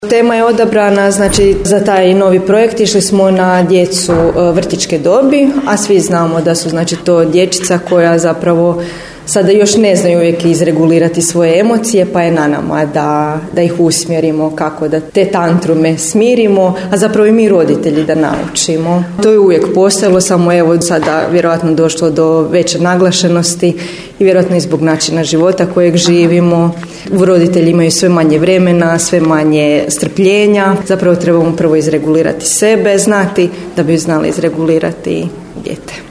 Tema je odabrana, znači, za taj novi projekt išli smo na djecu vrtićke dobi, a svi znamo da su, znači, to dječica koja zapravo sada još ne znaju uvijek izregulirati svoje emocije, pa je na nama da ih usmjerimo kako da te tantrume smirimo, a zapravo i mi roditelji da naučimo. To je uvijek postojalo, samo evo sada vjerojatno došlo do veće naglašenosti i vjerojatno i zbog načina života kojeg živimo. Roditelji imaju sve manje vremena, sve manje strpljenja. Zapravo trebamo prvo izregulirati sebe, znati da bi znali izregulirati dijete.